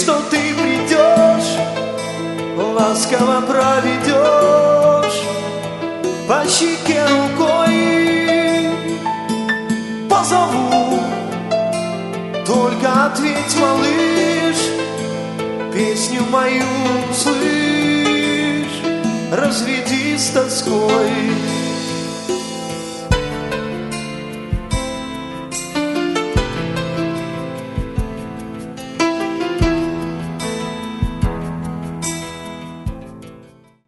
что ты придешь, ласково проведешь по щеке рукой. Позову, только ответь, малыш, песню мою услышь, разведи с тоской.